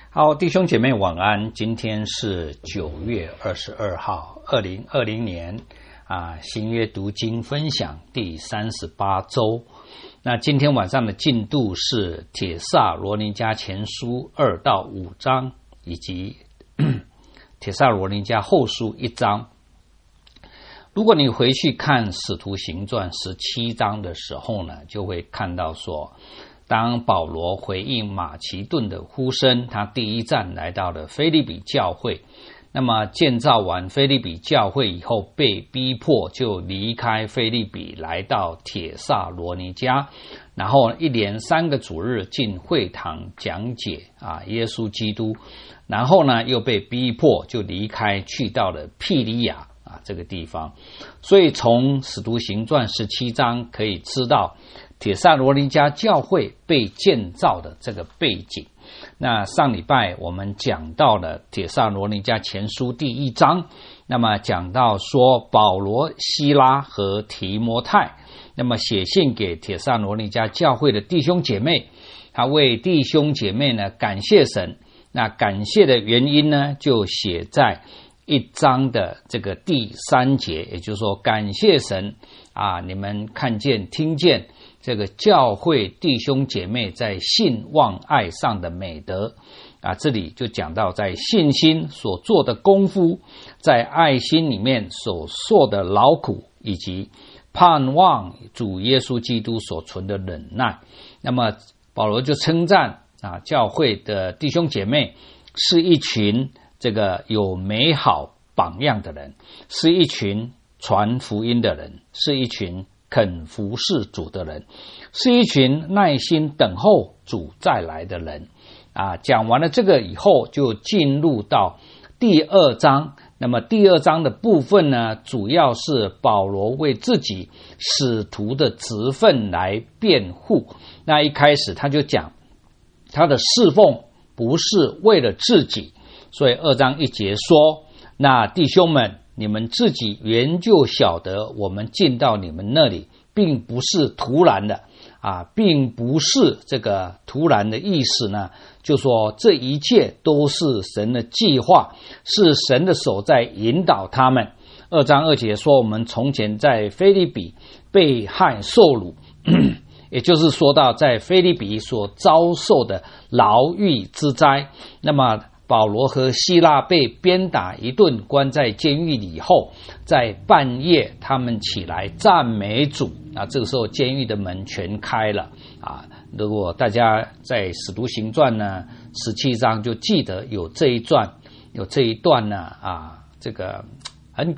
好，弟兄姐妹晚安。今天是9月22号，2020年新约读经分享第38周。那今天晚上的进度是帖撒罗尼迦前书2到5章，以及帖撒罗尼迦后书1章。如果你回去看使徒行传17章的时候呢，就会看到说，当保罗回应马其顿的呼声，他第一站来到了腓立比教会。那么建造完腓立比教会以后，被逼迫就离开腓立比，来到帖撒罗尼迦，然后一连3个主日进会堂讲解耶稣基督，然后呢又被逼迫就离开，去到了庇里亚这个地方。所以从使徒行传17章可以知道帖撒罗尼迦教会被建造的这个背景。那上礼拜我们讲到了帖撒罗尼迦前书第1章，那么讲到说保罗、西拉和提摩太，那么写信给帖撒罗尼迦教会的弟兄姐妹，他为弟兄姐妹呢感谢神。那感谢的原因呢，就写在1章的这个第3节，也就是说感谢神你们看见听见这个教会弟兄姐妹在信望爱上的美德这里就讲到在信心所做的功夫，在爱心里面所受的劳苦，以及盼望主耶稣基督所存的忍耐。那么保罗就称赞教会的弟兄姐妹是一群这个有美好榜样的人，是一群传福音的人，是一群肯服侍主的人，是一群耐心等候主再来的人讲完了这个以后，就进入到第2章。那么第2章的部分呢，主要是保罗为自己使徒的职分来辩护。那一开始他就讲他的侍奉不是为了自己，所以2章1节说，那弟兄们，你们自己原就晓得，我们进到你们那里并不是突然的并不是这个突然的意思呢，就说这一切都是神的计划，是神的手在引导他们。2章2节说，我们从前在腓立比被害受辱也就是说到在腓立比所遭受的牢狱之灾。那么保罗和西拉被鞭打一顿，关在监狱里后，在半夜他们起来赞美主这个时候监狱的门全开了如果大家在使徒行传呢17章就记得有这一段呢这个很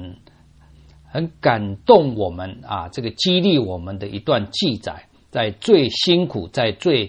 感动我们这个激励我们的一段记载。在最辛苦，在最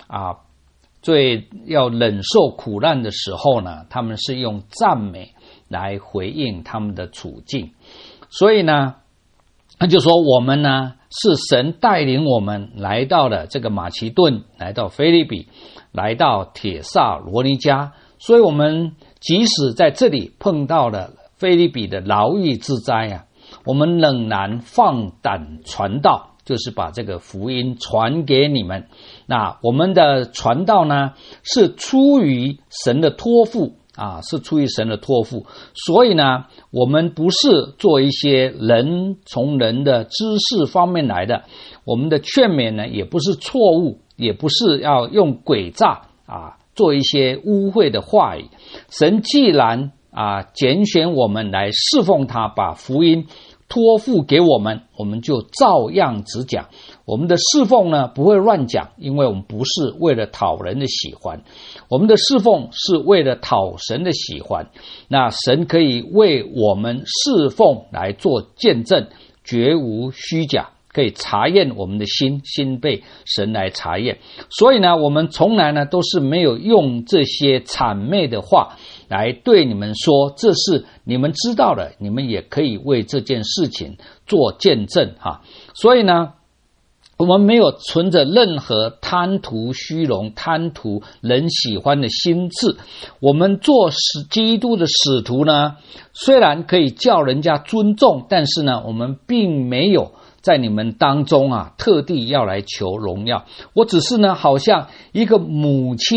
要忍受苦难的时候呢，他们是用赞美来回应他们的处境。所以呢，他就说我们呢是神带领我们来到了这个马其顿，来到腓立比，来到帖撒罗尼迦。所以我们即使在这里碰到了腓立比的牢狱之灾我们仍然放胆传道，就是把这个福音传给你们。那我们的传道呢，是出于神的托付是出于神的托付。所以呢，我们不是做一些从人的知识方面来的，我们的劝勉呢，也不是错误，也不是要用诡诈做一些污秽的话语。神既然拣选我们来侍奉他，把福音托付给我们，我们就照样只讲。我们的侍奉呢，不会乱讲，因为我们不是为了讨人的喜欢，我们的侍奉是为了讨神的喜欢。那神可以为我们侍奉来做见证，绝无虚假，可以查验我们的心被神来查验。所以呢，我们从来呢都是没有用这些谄媚的话来对你们说，这是你们知道的，你们也可以为这件事情做见证所以呢，我们没有存着任何贪图虚荣、贪图人喜欢的心志。我们做基督的使徒呢，虽然可以叫人家尊重，但是呢，我们并没有在你们当中特地要来求荣耀。我只是呢，好像一个母亲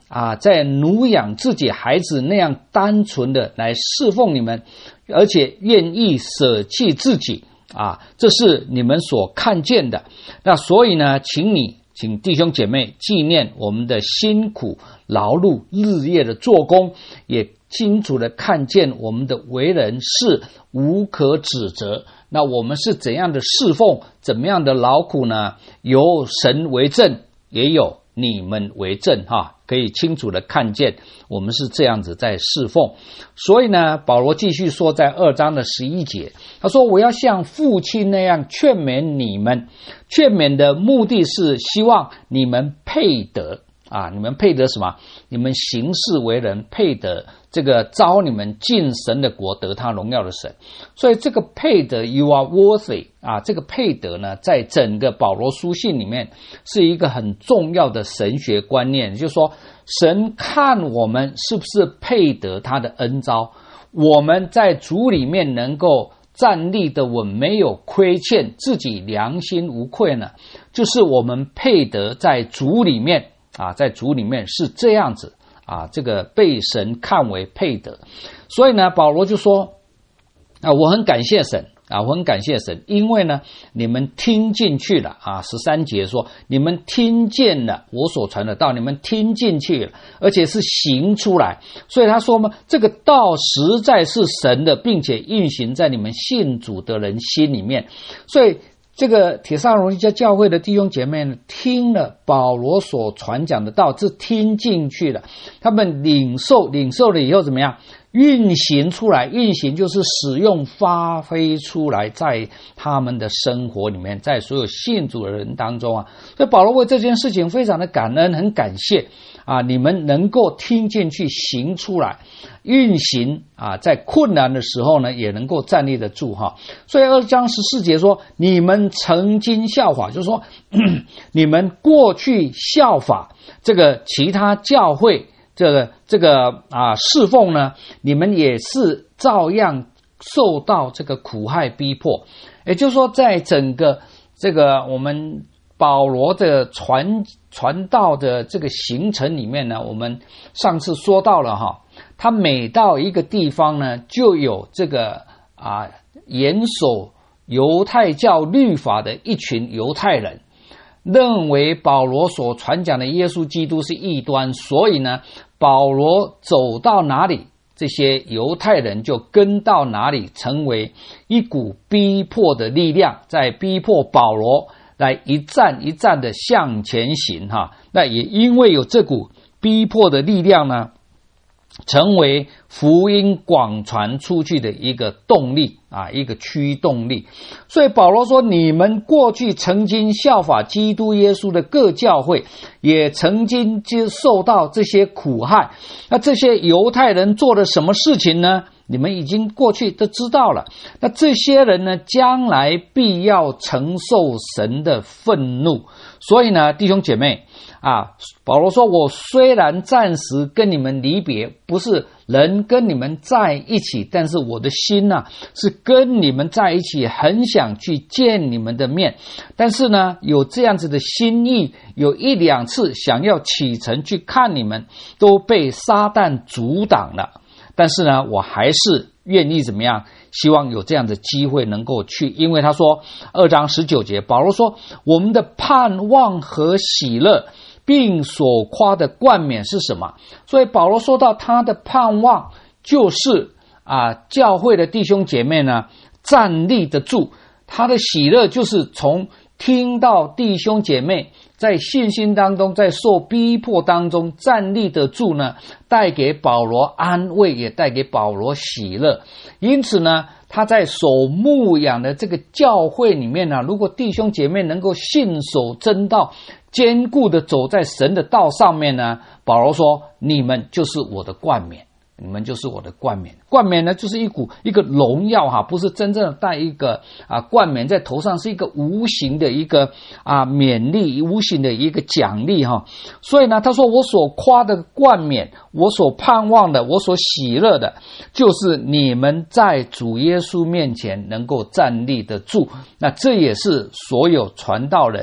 在奴养自己孩子那样单纯的来侍奉你们，而且愿意舍弃自己这是你们所看见的。那所以呢，请弟兄姐妹纪念我们的辛苦劳碌日夜的做工，也清楚的看见我们的为人是无可指责。那我们是怎样的侍奉，怎么样的劳苦呢？有神为证，也有你们为证可以清楚的看见我们是这样子在侍奉。所以呢，保罗继续说，在2章的11节，他说我要像父亲那样劝勉你们，劝勉的目的是希望你们配得你们配得什么？你们行事为人配得这个召你们进神的国，得他荣耀的神。所以这个配得 you are worthy 这个配得呢，在整个保罗书信里面是一个很重要的神学观念，就是说神看我们是不是配得他的恩召，我们在主里面能够站立的稳，没有亏欠，自己良心无愧呢，就是我们配得在主里面在主里面是这样子这个被神看为配得。所以呢，保罗就说我很感谢神我很感谢神，因为呢你们听进去了13节说你们听见了我所传的道，你们听进去了，而且是行出来。所以他说嘛，这个道实在是神的，并且运行在你们信主的人心里面。所以这个帖撒罗尼迦教会的弟兄姐妹呢，听了保罗所传讲的道，是听进去了，他们领受了以后怎么样？运行出来，运行就是使用发挥出来，在他们的生活里面，在所有信主的人当中所以保罗为这件事情非常的感恩，很感谢你们能够听进去，行出来，运行在困难的时候呢也能够站立得住所以2章14节说你们曾经效法，就是说你们过去效法这个其他教会这个侍奉呢，你们也是照样受到这个苦害逼迫。也就是说，在整个这个我们保罗的传道的这个行程里面呢，我们上次说到了他每到一个地方呢，就有这个严守犹太教律法的一群犹太人，认为保罗所传讲的耶稣基督是异端，所以呢，保罗走到哪里，这些犹太人就跟到哪里，成为一股逼迫的力量，在逼迫保罗来一站一站的向前行那也因为有这股逼迫的力量呢，成为福音广传出去的一个动力一个驱动力。所以保罗说，你们过去曾经效法基督耶稣的各教会，也曾经接受到这些苦害。那这些犹太人做了什么事情呢？你们已经过去都知道了。那这些人呢，将来必要承受神的愤怒。所以呢，弟兄姐妹保罗说，我虽然暂时跟你们离别，不是人跟你们在一起，但是我的心是跟你们在一起，很想去见你们的面。但是呢，有这样子的心意，有1-2次想要启程去看你们，都被撒旦阻挡了。但是呢，我还是愿意怎么样？希望有这样的机会能够去。因为他说2章19节，保罗说，我们的盼望和喜乐并所夸的冠冕是什么？所以保罗说到他的盼望就是教会的弟兄姐妹呢站立得住，他的喜乐就是从听到弟兄姐妹在信心当中，在受逼迫当中站立得住呢，带给保罗安慰，也带给保罗喜乐。因此呢，他在所牧养的这个教会里面呢，如果弟兄姐妹能够信守真道，坚固的走在神的道上面呢，保罗说，你们就是我的冠冕，你们就是我的冠冕。冠冕呢，就是一个荣耀不是真正的戴一个冠冕在头上，是一个无形的一个勉励，无形的一个奖励所以呢，他说，我所夸的冠冕，我所盼望的，我所喜乐的，就是你们在主耶稣面前能够站立得住。那这也是所有传道人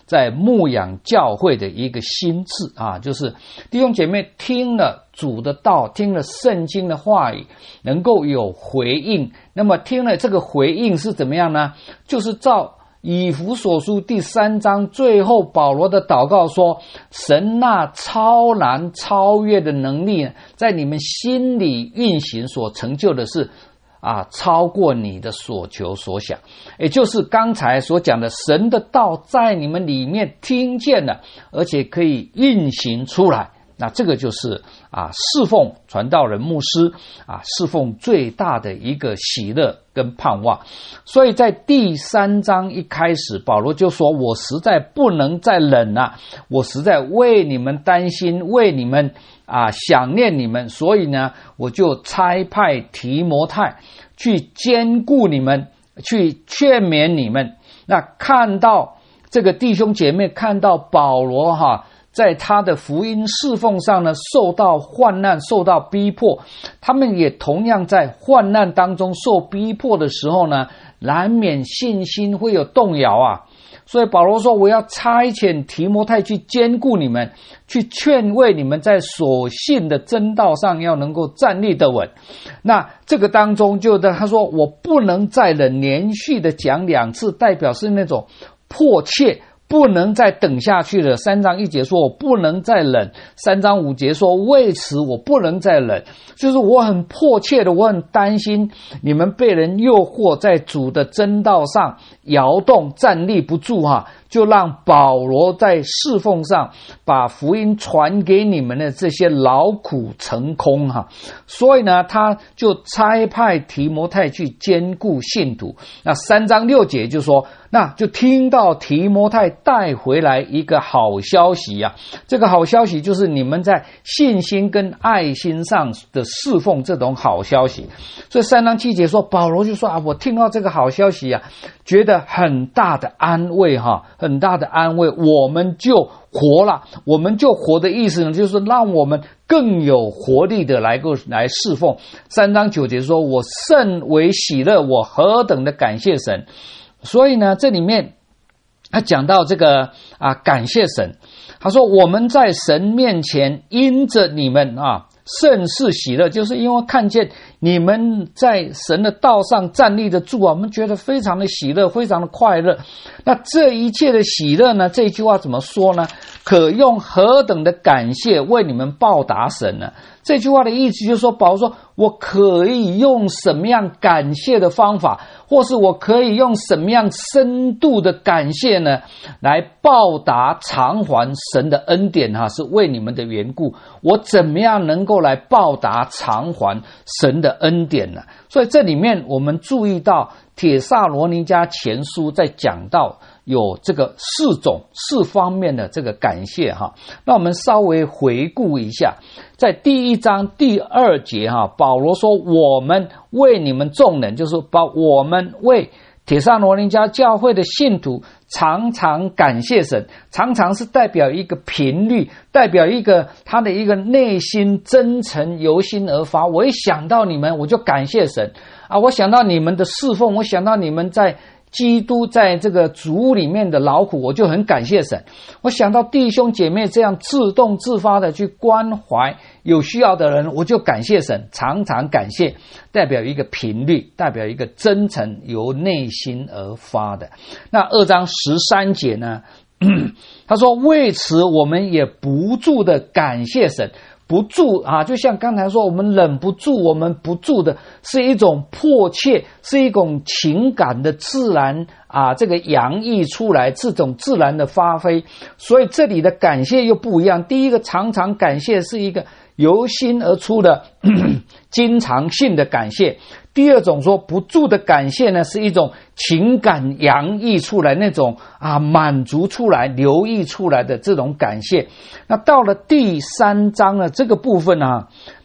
在牧养教会的一个心志啊，就是弟兄姐妹听了主的道，听了圣经的话语，能够有回应。那么听了这个回应是怎么样呢？就是照以弗所书第3章最后保罗的祷告说，神那超然超越的能力在你们心里运行所成就的是超过你的所求所想，也就是刚才所讲的，神的道在你们里面听见了，而且可以运行出来。那这个就是侍奉传道人牧师侍奉最大的一个喜乐跟盼望。所以在第3章一开始，保罗就说，我实在不能再忍了，我实在为你们担心，为你们想念你们，所以呢，我就差派提摩太去兼顾你们，去劝勉你们。那看到这个弟兄姐妹看到保罗在他的福音侍奉上呢，受到患难，受到逼迫，他们也同样在患难当中受逼迫的时候呢，难免信心会有动摇所以保罗说，我要差遣提摩太去兼顾你们，去劝慰你们，在所信的真道上要能够站立得稳。那这个当中他说，我不能再忍，连续的讲2次，代表是那种迫切，不能再等下去了。3章1节说我不能再忍，3章5节说为此我不能再忍，就是我很迫切的，我很担心你们被人诱惑，在主的真道上摇动，站立不住就让保罗在侍奉上把福音传给你们的这些劳苦成空所以呢，他就差派提摩太去兼顾信徒。那3章6节就说，那就听到提摩太带回来一个好消息这个好消息就是你们在信心跟爱心上的侍奉，这种好消息。所以3章7节说，保罗就说我听到这个好消息觉得很大的安慰很大的安慰，我们就活了。我们就活的意思呢，就是让我们更有活力的来侍奉。3章9节说，我甚为喜乐，我何等的感谢神。所以呢，这里面他讲到这个感谢神，他说我们在神面前因着你们甚是喜乐，就是因为看见你们在神的道上站立得住我们觉得非常的喜乐，非常的快乐。那这一切的喜乐呢，这句话怎么说呢？可用何等的感谢为你们报答神呢？这句话的意思就是说，保罗说我可以用什么样感谢的方法，或是我可以用什么样深度的感谢呢，来报答偿还神的恩典是为你们的缘故。我怎么样能够来报答偿还神的恩典呢？所以这里面我们注意到帖撒罗尼迦前书在讲到有这个4方面的这个感谢那我们稍微回顾一下，在第1章第2节保罗说，我们为你们众人，就是我们为帖撒罗尼迦教会的信徒常常感谢神。常常是代表一个频率，代表一个他的一个内心真诚由心而发。我一想到你们，我就感谢神我想到你们的侍奉，我想到你们在基督在这个主里面的劳苦，我就很感谢神。我想到弟兄姐妹这样自动自发的去关怀有需要的人，我就感谢神。常常感谢代表一个频率，代表一个真诚由内心而发的。那2章13节呢他说为此我们也不住的感谢神。不住就像刚才说，我们忍不住，我们不住的是一种迫切，是一种情感的自然这个洋溢出来，这种自然的发挥。所以这里的感谢又不一样。第一个常常感谢是一个由心而出的经常性的感谢。第二种说不住的感谢呢，是一种情感洋溢出来，那种满足出来流溢出来的这种感谢。那到了第3章呢，这个部分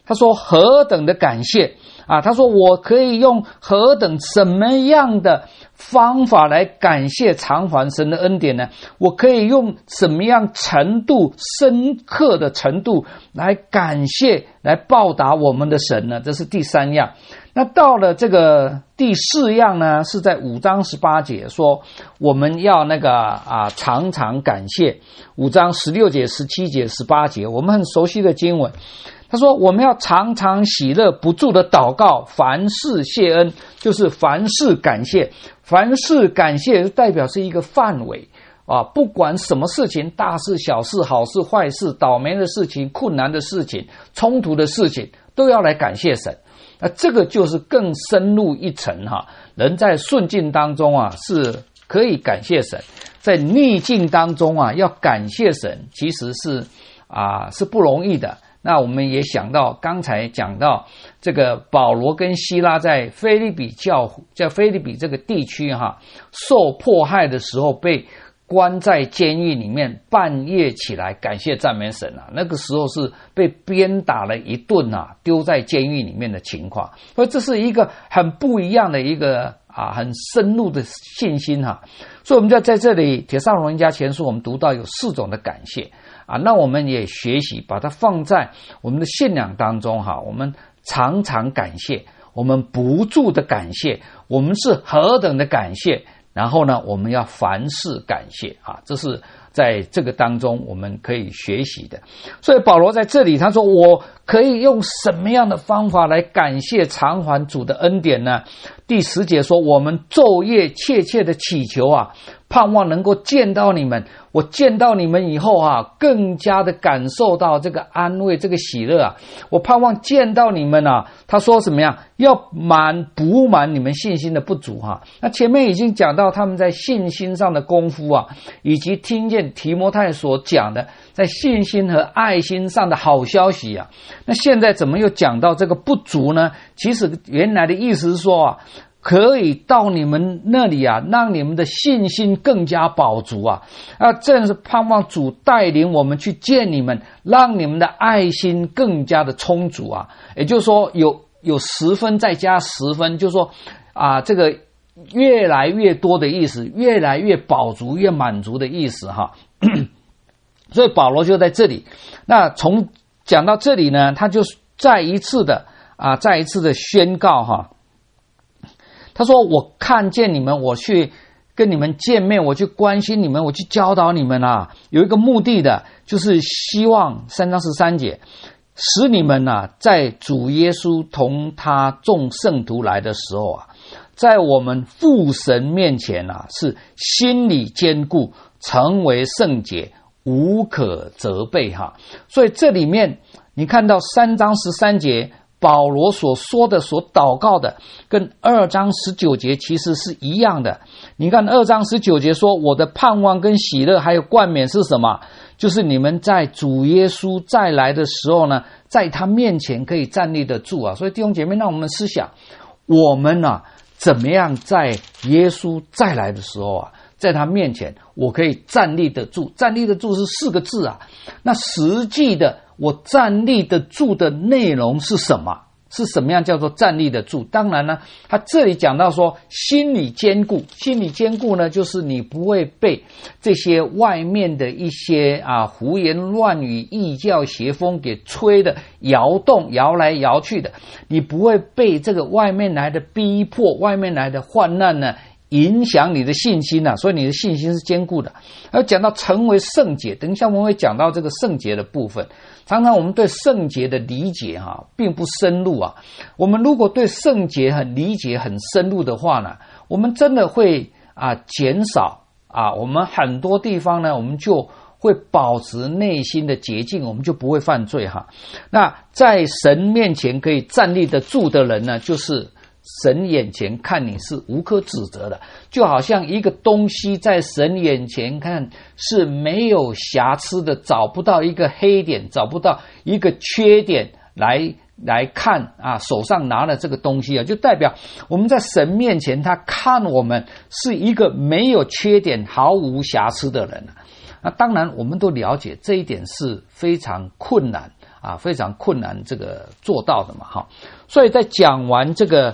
他说何等的感谢啊！他说我可以用何等什么样的方法来感谢偿还神的恩典呢？我可以用什么样程度深刻的程度来感谢来报答我们的神呢？这是第3样。那到了这个第4样呢，是在5章18节说我们要常常感谢。5章16节、17节、18节，我们很熟悉的经文。他说我们要常常喜乐，不住的祷告，凡事谢恩，就是凡事感谢。凡事感谢代表是一个范围啊，不管什么事情，大事小事，好事坏事，倒霉的事情，困难的事情，冲突的事情，都要来感谢神。那这个就是更深入一层哈，人在顺境当中啊是可以感谢神，在逆境当中啊要感谢神，其实是不容易的。那我们也想到刚才讲到这个保罗跟希拉在腓立比这个地区受迫害的时候，被关在监狱里面，半夜起来感谢赞美神那个时候是被鞭打了一顿丢在监狱里面的情况。所以这是一个很不一样的一个很深入的信心所以我们就在这里帖撒罗尼迦前书我们读到有4种的感谢那我们也学习把它放在我们的信仰当中我们常常感谢，我们不住的感谢，我们是何等的感谢，然后呢我们要凡事感谢这是在这个当中我们可以学习的。所以保罗在这里他说我可以用什么样的方法来感谢偿还主的恩典呢？第10节说我们昼夜切切的祈求盼望能够见到你们，我见到你们以后更加的感受到这个安慰，这个喜乐我盼望见到你们他说什么样？要补满你们信心的不足那前面已经讲到他们在信心上的功夫以及听见提摩太所讲的在信心和爱心上的好消息那现在怎么又讲到这个不足呢？其实原来的意思是说可以到你们那里让你们的信心更加饱足正是盼望主带领我们去见你们，让你们的爱心更加的充足也就是说有10分再加10分，就是说这个越来越多的意思，越来越饱足，越满足的意思所以保罗就在这里，那从讲到这里呢，他就再一次的宣告他说我看见你们，我去跟你们见面，我去关心你们，我去教导你们有一个目的的，就是希望3章13节使你们在主耶稣同他众圣徒来的时候在我们父神面前是心里坚固，成为圣洁，无可责备所以这里面你看到3章13节保罗所说的所祷告的跟2章19节其实是一样的。你看2章19节说我的盼望跟喜乐还有冠冕是什么？就是你们在主耶稣再来的时候呢，在他面前可以站立得住所以弟兄姐妹，让我们思想我们怎么样在耶稣再来的时候在他面前我可以站立得住。站立得住是4个字那实际的我站立得住的内容是什么？是什么样叫做站立得住？当然呢，他这里讲到说心理坚固。心理坚固呢，就是你不会被这些外面的一些胡言乱语、异教邪风给吹的摇动，摇来摇去的。你不会被这个外面来的逼迫、外面来的患难呢影响你的信心所以你的信心是坚固的。而讲到成为圣洁，等一下我们会讲到这个圣洁的部分。常常我们对圣洁的理解并不深入我们如果对圣洁理解很深入的话呢，我们真的会减少我们很多地方呢，我们就会保持内心的洁净，我们就不会犯罪那在神面前可以站立得住的人呢，就是神眼前看你是无可指责的，就好像一个东西在神眼前看是没有瑕疵的，找不到一个黑点，找不到一个缺点来看手上拿了这个东西就代表我们在神面前他看我们是一个没有缺点、毫无瑕疵的人那当然我们都了解这一点是非常困难非常困难这个做到的嘛哈。所以在讲完这个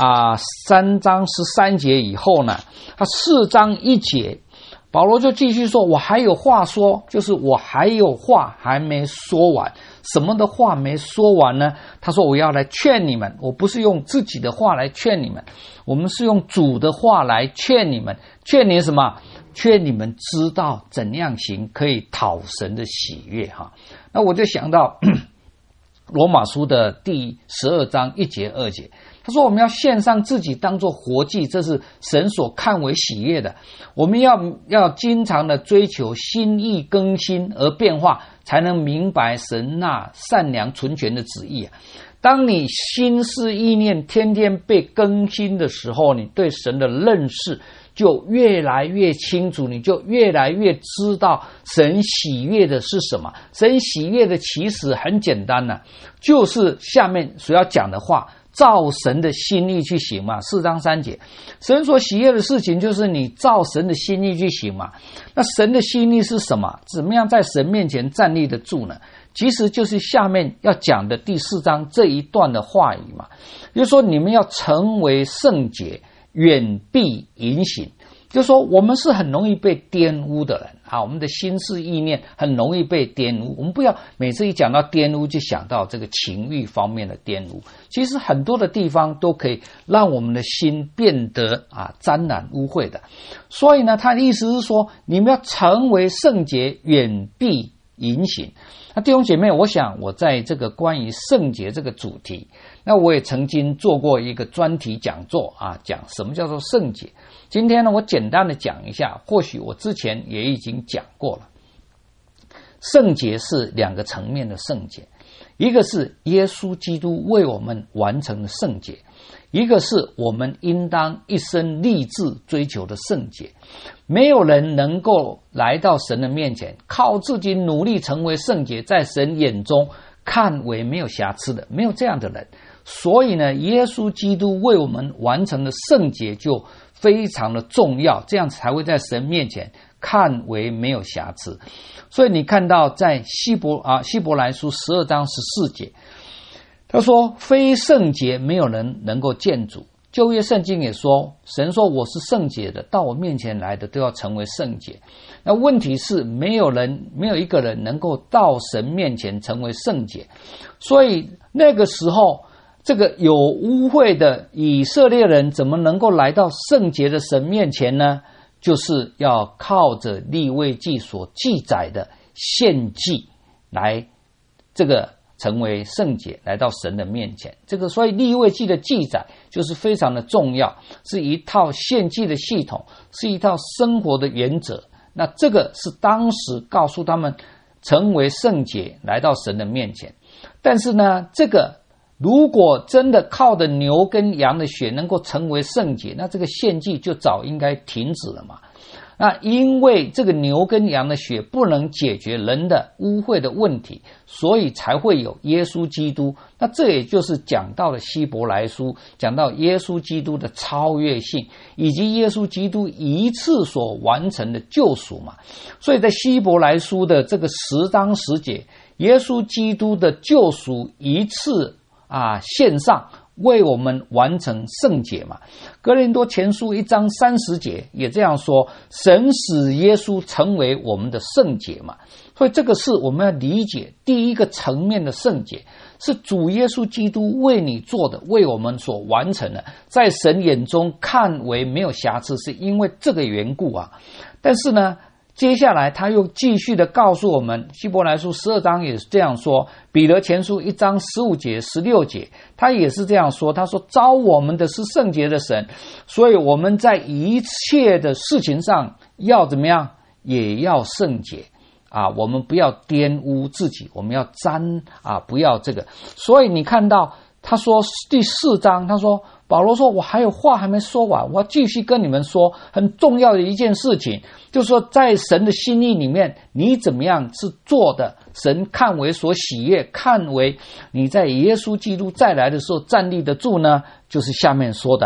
3章13节以后呢，他4章1节，保罗就继续说，我还有话说，就是我还有话还没说完。什么的话没说完呢？他说我要来劝你们，我不是用自己的话来劝你们，我们是用主的话来劝你们。劝你什么？劝你们知道怎样行可以讨神的喜悦哈。那我就想到罗马书的第12章1节2节，他说我们要献上自己当作活祭，这是神所看为喜悦的。我们要经常的追求心意更新而变化，才能明白神那善良纯全的旨意啊。当你心思意念天天被更新的时候，你对神的认识就越来越清楚，你就越来越知道神喜悦的是什么。神喜悦的其实很简单啊，就是下面所要讲的话，照神的心意去行嘛。4章3节，神所喜悦的事情就是你照神的心意去行嘛。那神的心意是什么？怎么样在神面前站立得住呢？其实就是下面要讲的第4章这一段的话语嘛。就是说你们要成为圣洁，远避淫行。就是说我们是很容易被玷污的人我们的心思意念很容易被玷污。我们不要每次一讲到玷污就想到这个情欲方面的玷污，其实很多的地方都可以让我们的心变得沾染污秽的。所以呢，他的意思是说你们要成为圣洁，远避淫行。那弟兄姐妹，我想我在这个关于圣洁这个主题，那我也曾经做过一个专题讲座讲什么叫做圣洁。今天呢，我简单的讲一下，或许我之前也已经讲过了。圣洁是2个层面的圣洁，一个是耶稣基督为我们完成的圣洁，一个是我们应当一生立志追求的圣洁。没有人能够来到神的面前，靠自己努力成为圣洁，在神眼中看为没有瑕疵的，没有这样的人。所以呢，耶稣基督为我们完成的圣洁就非常的重要，这样才会在神面前看为没有瑕疵。所以你看到在希伯来书12章14节，他说非圣洁没有人能够见主。旧约圣经也说，神说我是圣洁的，到我面前来的都要成为圣洁。那问题是没有一个人能够到神面前成为圣洁。所以那个时候这个有污秽的以色列人怎么能够来到圣洁的神面前呢？就是要靠着利未记所记载的献祭来这个成为圣洁，来到神的面前。所以利未记的记载就是非常的重要，是一套献祭的系统，是一套生活的原则。那这个是当时告诉他们成为圣洁，来到神的面前。但是呢，这个如果真的靠着牛跟羊的血能够成为圣洁，那这个献祭就早应该停止了嘛。那因为这个牛跟羊的血不能解决人的污秽的问题，所以才会有耶稣基督。那这也就是讲到了希伯来书，讲到耶稣基督的超越性，以及耶稣基督一次所完成的救赎嘛。所以在希伯来书的这个10章10节，耶稣基督的救赎一次献上，为我们完成圣洁嘛。哥林多前书1章30节也这样说，神使耶稣成为我们的圣洁嘛。所以这个是我们要理解第一个层面的圣洁，是主耶稣基督为你做的，为我们所完成的，在神眼中看为没有瑕疵，是因为这个缘故但是呢，接下来他又继续的告诉我们，希伯来书12章也是这样说，彼得前书1章15节16节他也是这样说，他说召我们的是圣洁的神，所以我们在一切的事情上要怎么样，也要圣洁我们不要玷污自己，我们要不要这个。所以你看到他说第4章，他说保罗说我还有话还没说完，我要继续跟你们说很重要的一件事情，就是说在神的心意里面你怎么样是做的神看为所喜悦，看为你在耶稣基督再来的时候站立得住呢？就是下面说的，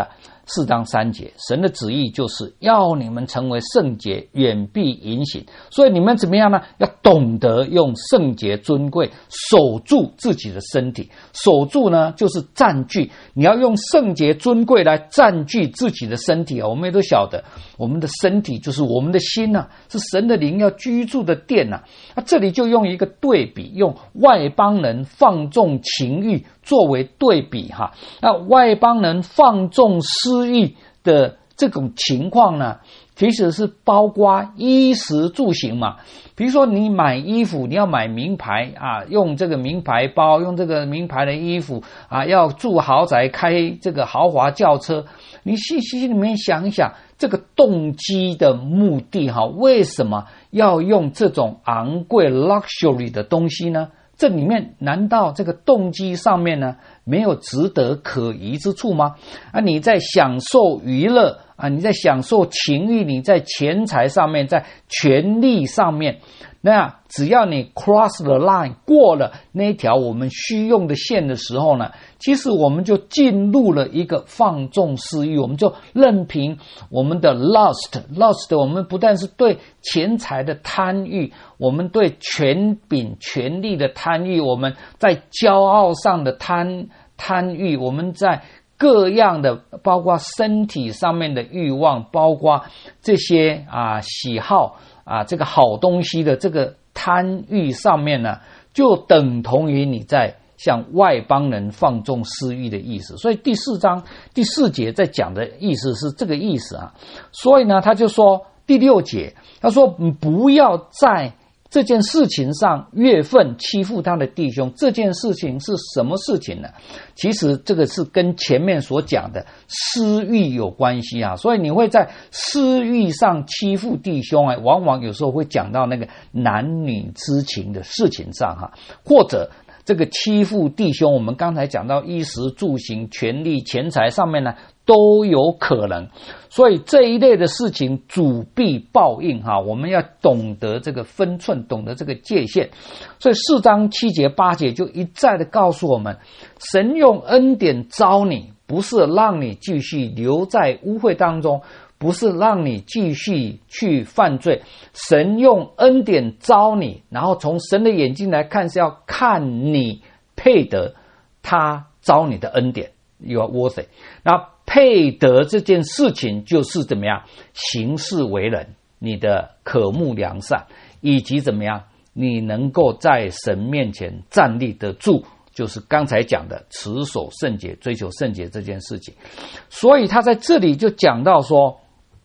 4章3节，神的旨意就是要你们成为圣洁，远避淫行。所以你们怎么样呢？要懂得用圣洁尊贵守住自己的身体。守住呢，就是占据，你要用圣洁尊贵来占据自己的身体啊。我们也都晓得，我们的身体就是我们的心啊，是神的灵要居住的殿啊。这里就用一个对比，用外邦人放纵情欲作为对比哈。那外邦人放纵私欲的这种情况呢，其实是包括衣食住行嘛。比如说你买衣服，你要买名牌啊，用这个名牌包，用这个名牌的衣服啊，要住豪宅，开这个豪华轿车。你心里面想一想，这个动机的目的哈，为什么要用这种昂贵 luxury 的东西呢？这里面难道这个动机上面呢没有值得可疑之处吗？你在享受娱乐啊，你在享受情欲，你在钱财上面，在权力上面，那只要你 cross the line 过了那条我们需用的线的时候呢，其实我们就进入了一个放纵私欲，我们就任凭我们的 lust， 我们不但是对钱财的贪欲，我们对权柄权力的贪欲，我们在骄傲上的贪欲，我们在各样的包括身体上面的欲望，包括这些喜好这个好东西的这个贪欲上面呢，就等同于你在向外邦人放纵私欲的意思。所以第4章第4节在讲的意思是这个意思啊。所以呢，他就说第6节，他说不要在这件事情上越份欺负他的弟兄。这件事情是什么事情呢？其实这个是跟前面所讲的私欲有关系啊。所以你会在私欲上欺负弟兄往往有时候会讲到那个男女之情的事情上或者这个欺负弟兄，我们刚才讲到衣食住行、权力、钱财上面呢都有可能。所以这一类的事情主必报应我们要懂得这个分寸，懂得这个界限。所以4章7节8节就一再的告诉我们，神用恩典召你，不是让你继续留在污秽当中，不是让你继续去犯罪。神用恩典召你，然后从神的眼睛来看，是要看你配得他召你的恩典。You are worthy。 那配得这件事情就是怎么样行事为人，你的可慕良善，以及怎么样你能够在神面前站立得住，就是刚才讲的持守圣洁、追求圣洁这件事情。所以他在这里就讲到说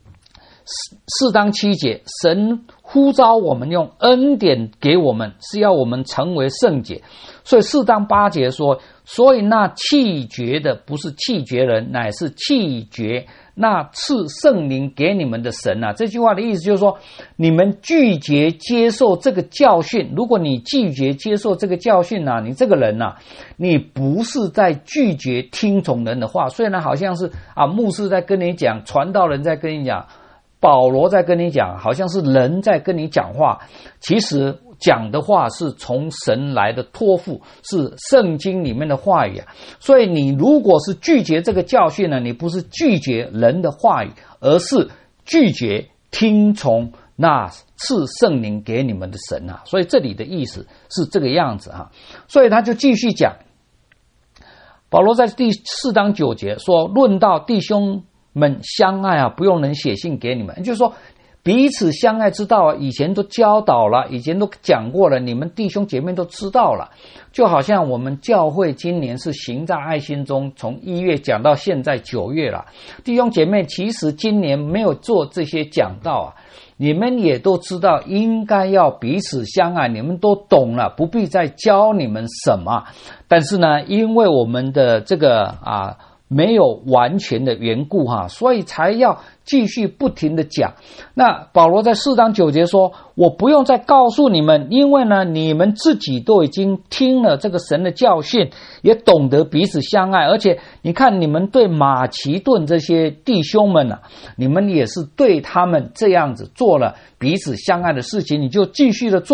4章7节，神呼召我们用恩典给我们，是要我们成为圣洁。所以4章8节说，所以那弃绝的不是弃绝人，乃是弃绝那赐圣灵给你们的神这句话的意思就是说，你们拒绝接受这个教训。如果你拒绝接受这个教训你这个人你不是在拒绝听从人的话。虽然好像是牧师在跟你讲，传道人在跟你讲，保罗在跟你讲，好像是人在跟你讲话，其实讲的话是从神来的托付，是圣经里面的话语所以你如果是拒绝这个教训呢，你不是拒绝人的话语，而是拒绝听从那赐圣灵给你们的神所以这里的意思是这个样子所以他就继续讲，保罗在第4章9节说，论到弟兄们相爱不用人写信给你们，就是说彼此相爱之道以前都教导了，以前都讲过了，你们弟兄姐妹都知道了。就好像我们教会今年是行在爱心中，从1月讲到现在9月了。弟兄姐妹其实今年没有做这些讲道你们也都知道应该要彼此相爱，你们都懂了，不必再教你们什么。但是呢，因为我们的这个没有完全的缘故所以才要继续不停的讲。那保罗在4章9节说，我不用再告诉你们，因为呢你们自己都已经听了这个神的教训，也懂得彼此相爱。而且你看你们对马其顿这些弟兄们你们也是对他们这样子做了彼此相爱的事情，你就继续的做。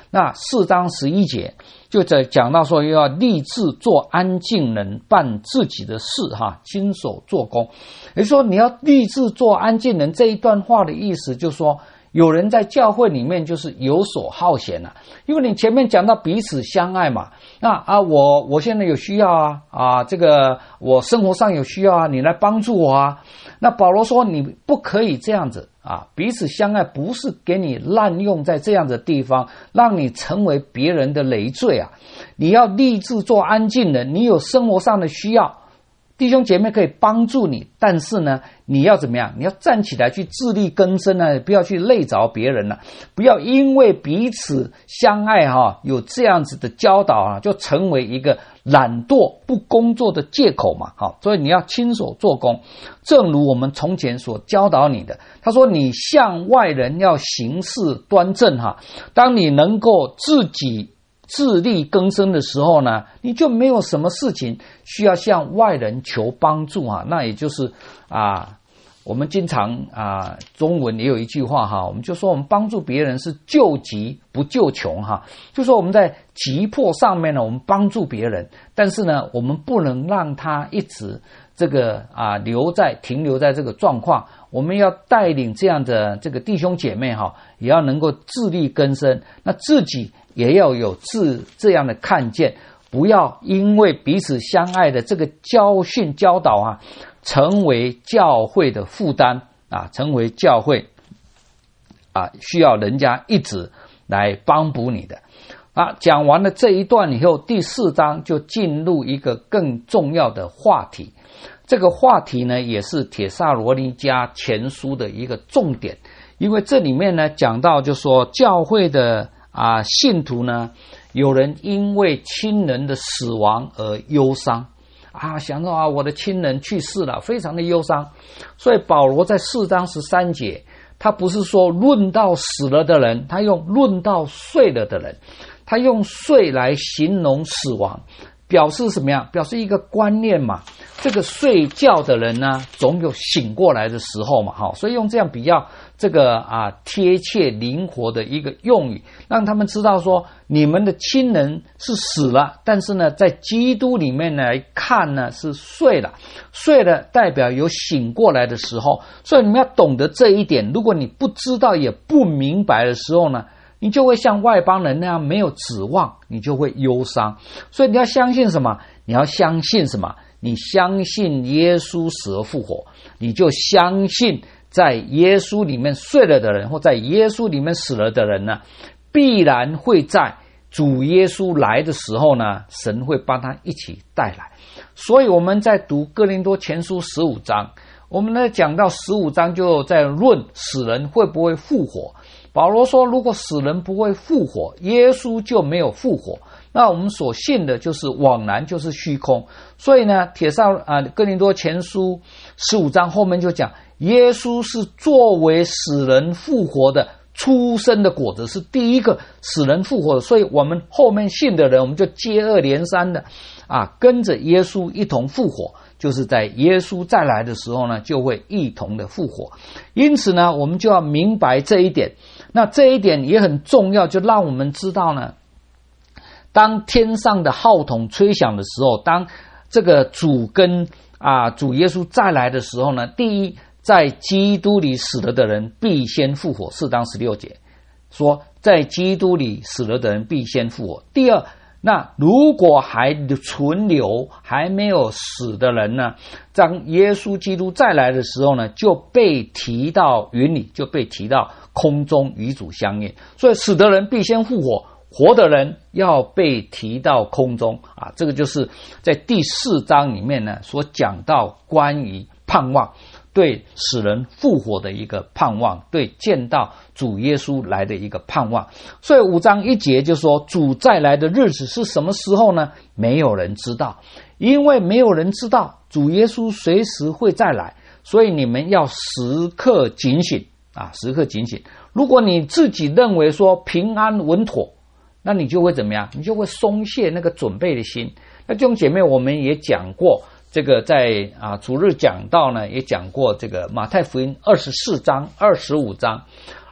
那4章11节就在讲到说要立志做安静人，办自己的事亲手做工。也就是说你要立志做安静人，这一段话的意思就是说，有人在教会里面就是游手好闲因为你前面讲到彼此相爱嘛，那我现在有需要这个我生活上有需要你来帮助我那保罗说你不可以这样子彼此相爱不是给你滥用在这样的地方，让你成为别人的累赘你要立志做安静人，你有生活上的需要，弟兄姐妹可以帮助你，但是呢你要怎么样？你要站起来去自力更生不要去累着别人不要因为彼此相爱有这样子的教导就成为一个懒惰不工作的借口嘛所以你要亲手做工，正如我们从前所教导你的。他说你向外人要行事端正当你能够自己自力更生的时候呢，你就没有什么事情需要向外人求帮助那也就是我们经常中文也有一句话我们就说我们帮助别人是救急不救穷就说我们在急迫上面呢，我们帮助别人，但是呢我们不能让他一直这个停留在这个状况，我们要带领这样的这个弟兄姐妹也要能够自力更生，那自己也要有这样的看见，不要因为彼此相爱的这个教训教导成为教会的负担成为教会需要人家一直来帮补你的讲完了这一段以后，第4章就进入一个更重要的话题。这个话题呢也是帖撒罗尼迦前书的一个重点，因为这里面呢讲到就说教会的信徒呢，有人因为亲人的死亡而忧伤想到我的亲人去世了，非常的忧伤。所以保罗在4章13节，他不是说论到死了的人，他用论到睡了的人，他用睡来形容死亡，表示什么样？表示一个观念嘛，这个睡觉的人呢总有醒过来的时候嘛所以用这样比较这个贴切灵活的一个用语，让他们知道说你们的亲人是死了，但是呢在基督里面来看呢是睡了代表有醒过来的时候。所以你们要懂得这一点，如果你不知道也不明白的时候呢，你就会像外邦人那样没有指望，你就会忧伤。所以你要相信什么？你要相信什么？你相信耶稣死而复活，你就相信在耶稣里面睡了的人，或在耶稣里面死了的人呢，必然会在主耶稣来的时候呢，神会帮他一起带来。所以我们在读哥林多前书15章，我们呢讲到15章就在论死人会不会复活。保罗说如果死人不会复活，耶稣就没有复活，那我们所信的就是枉然，就是虚空。所以呢哥林多前书15章后面就讲耶稣是作为死人复活的出生的果子，是第一个死人复活的。所以我们后面信的人，我们就接二连三的跟着耶稣一同复活，就是在耶稣再来的时候呢，就会一同的复活。因此呢我们就要明白这一点。那这一点也很重要，就让我们知道呢，当天上的号筒吹响的时候，当这个主跟主耶稣再来的时候呢，第一，在基督里死了的人必先复活，4章16节说在基督里死了的人必先复活。第二，那如果还存留还没有死的人呢，当耶稣基督再来的时候呢，就被提到云里，就被提到空中与主相应。所以死的人必先复活，活的人要被提到空中这个就是在第4章里面呢所讲到关于盼望，对死人复活的一个盼望，对见到主耶稣来的一个盼望。所以5章1节就说主再来的日子是什么时候呢？没有人知道，因为没有人知道主耶稣随时会再来，所以你们要时刻警醒时刻警醒。如果你自己认为说平安稳妥，那你就会怎么样？你就会松懈那个准备的心。那弟兄姐妹，我们也讲过这个，在主日讲道呢也讲过这个马太福音24章25章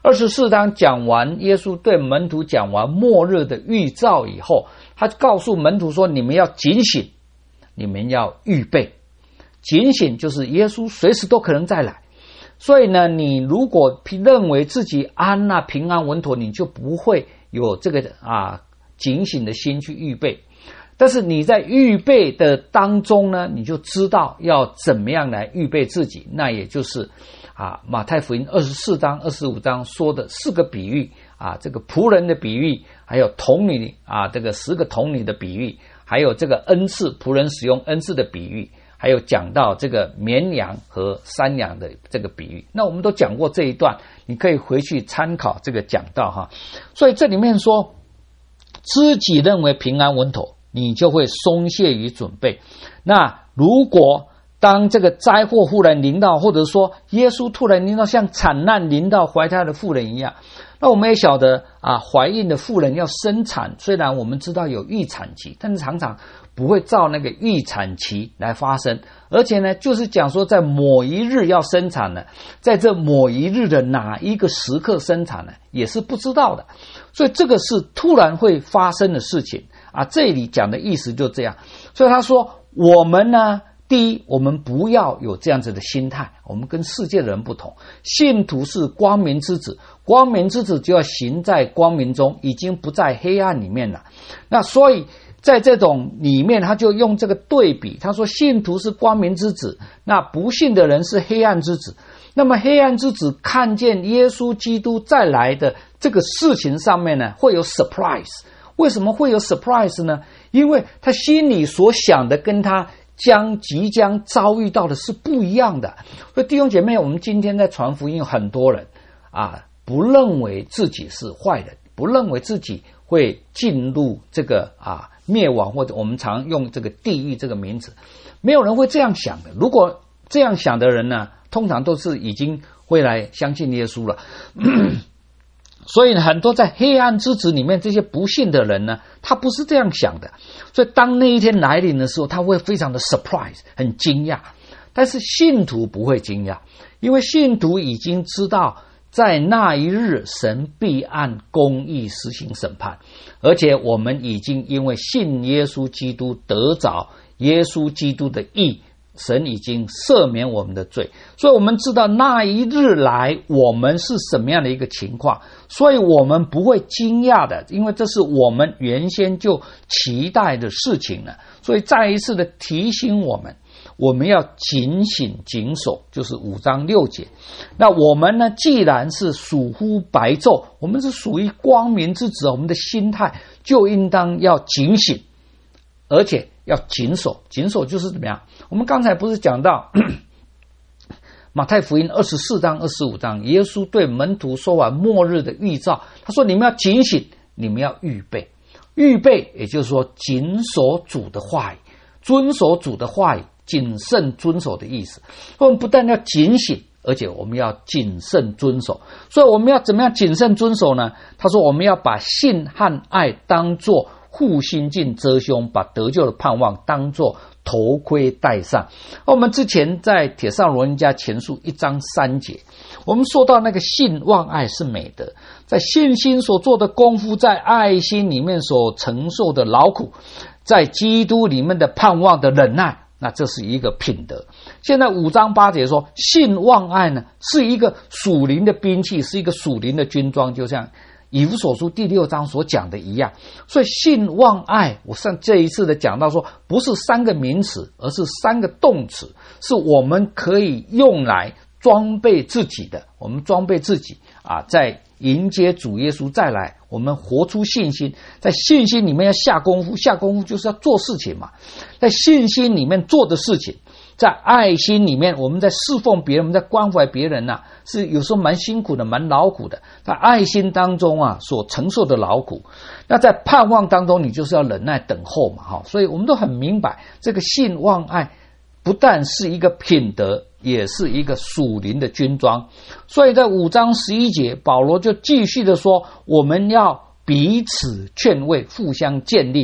24章讲完，耶稣对门徒讲完末日的预兆以后，他告诉门徒说，你们要警醒，你们要预备。警醒就是耶稣随时都可能再来，所以呢，你如果认为自己平安稳妥，你就不会有这个警醒的心去预备。但是你在预备的当中呢，你就知道要怎么样来预备自己。那也就是马太福音24章25章说的4个比喻这个仆人的比喻，还有童女这个10个童女的比喻，还有这个恩赐，仆人使用恩赐的比喻，还有讲到这个绵羊和山羊的这个比喻。那我们都讲过这一段，你可以回去参考这个讲道所以这里面说，知己认为平安稳妥，你就会松懈于准备。那如果当这个灾祸忽然临到，或者说耶稣突然临到，像惨难临到怀胎的妇人一样，那我们也晓得怀孕的妇人要生产，虽然我们知道有预产期，但是常常不会照那个预产期来发生，而且呢，就是讲说在某一日要生产呢，在这某一日的哪一个时刻生产呢，也是不知道的。所以这个是突然会发生的事情这里讲的意思就这样。所以他说，我们呢，第一，我们不要有这样子的心态，我们跟世界的人不同，信徒是光明之子，光明之子就要行在光明中，已经不在黑暗里面了。那所以在这种里面，他就用这个对比，他说信徒是光明之子，那不信的人是黑暗之子。那么黑暗之子看见耶稣基督再来的这个事情上面呢，会有 surprise。 为什么会有 surprise 呢？因为他心里所想的跟他即将遭遇到的是不一样的。所以弟兄姐妹，我们今天在传福音，有很多人不认为自己是坏人，不认为自己会进入这个灭亡，或者我们常用这个地狱这个名字，没有人会这样想的。如果这样想的人呢，通常都是已经会来相信耶稣了所以很多在黑暗之子里面，这些不信的人呢，他不是这样想的。所以当那一天来临的时候，他会非常的 surprise， 很惊讶。但是信徒不会惊讶，因为信徒已经知道在那一日神必按公义施行审判，而且我们已经因为信耶稣基督得着耶稣基督的义，神已经赦免我们的罪，所以我们知道那一日来我们是什么样的一个情况，所以我们不会惊讶的，因为这是我们原先就期待的事情了。所以再一次的提醒我们要警醒谨守，就是5章6节。那我们呢，既然是属乎白昼，我们是属于光明之子，我们的心态就应当要警醒，而且要谨守。谨守就是怎么样？我们刚才不是讲到马太福音24章25章，耶稣对门徒说完末日的预兆，他说你们要警醒，你们要预备。预备也就是说谨守主的话语，遵守主的话语，谨慎遵守的意思。我们不但要警醒，而且我们要谨慎遵守。所以我们要怎么样谨慎遵守呢？他说我们要把信和爱当作护心镜遮胸，把得救的盼望当作头盔戴上。我们之前在帖撒罗尼迦前书1章3节，我们说到那个信望爱是美德，在信心所做的功夫，在爱心里面所承受的劳苦，在基督里面的盼望的忍耐，那这是一个品德。现在5章8节说信望爱呢，是一个属灵的兵器，是一个属灵的军装，就像以弗所书第6章所讲的一样。所以信望爱，我上这一次的讲到说，不是3个名词，而是3个动词，是我们可以用来装备自己的。我们装备自己在迎接主耶稣再来，我们活出信心，在信心里面要下功夫，下功夫就是要做事情嘛，在信心里面做的事情，在爱心里面，我们在侍奉别人，我们在关怀别人是有时候蛮辛苦的，蛮劳苦的。在爱心当中所承受的劳苦，那在盼望当中，你就是要忍耐等候嘛。所以我们都很明白，这个信望爱不但是一个品德，也是一个属灵的军装。所以在5章11节，保罗就继续的说，我们要彼此劝慰，互相建立。